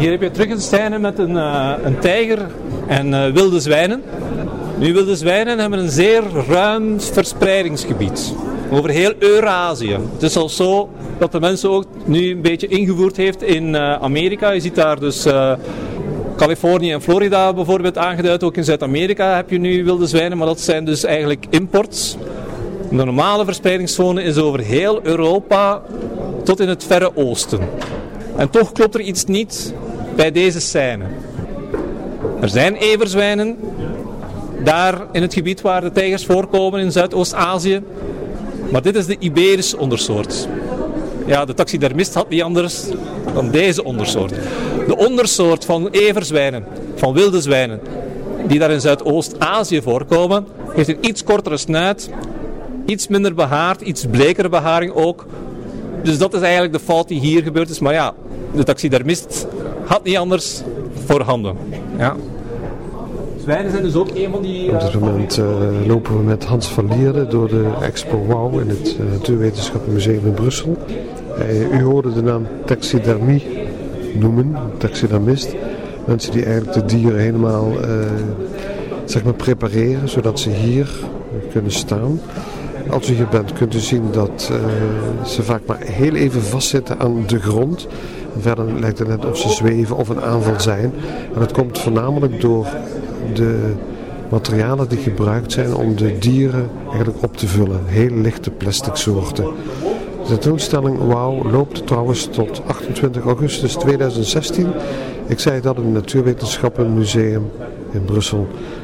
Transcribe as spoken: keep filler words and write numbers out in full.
Hier heb je terug een scène met een, uh, een tijger en uh, wilde zwijnen. Nu, wilde zwijnen hebben een zeer ruim verspreidingsgebied. Over heel Eurazië. Het is al zo dat de mensen ook nu een beetje ingevoerd heeft in uh, Amerika. Je ziet daar dus uh, Californië en Florida bijvoorbeeld aangeduid. Ook in Zuid-Amerika heb je nu wilde zwijnen, maar dat zijn dus eigenlijk imports. De normale verspreidingszone is over heel Europa tot in het Verre Oosten. En toch klopt er iets niet bij deze scène. Er zijn everzwijnen daar in het gebied waar de tijgers voorkomen in Zuidoost-Azië. Maar dit is de Iberische ondersoort. Ja, de taxidermist had niet anders dan deze ondersoort. De ondersoort van everzwijnen, van wilde zwijnen, die daar in Zuidoost-Azië voorkomen, heeft een iets kortere snuit, iets minder behaard, iets blekere beharing ook. Dus dat is eigenlijk de fout die hier gebeurd is. Maar ja, de taxidermist had niet anders voorhanden. Ja. Zwijnen zijn dus ook een van die... Uh, Op dit moment uh, lopen we met Hans van Lierde door de Expo Wow in het uh, Natuurwetenschappenmuseum in Brussel. Uh, u hoorde de naam taxidermie noemen, taxidermist. Mensen die eigenlijk de dieren helemaal uh, zeg maar prepareren, zodat ze hier kunnen staan. Als u hier bent kunt u zien dat uh, ze vaak maar heel even vastzitten aan de grond. Verder lijkt het net of ze zweven of een aanval zijn. En dat komt voornamelijk door de materialen die gebruikt zijn om de dieren eigenlijk op te vullen. Heel lichte plastic soorten. De tentoonstelling Wow loopt trouwens tot achtentwintig augustus tweeduizend zestien. Ik zei dat in het Natuurwetenschappenmuseum in Brussel.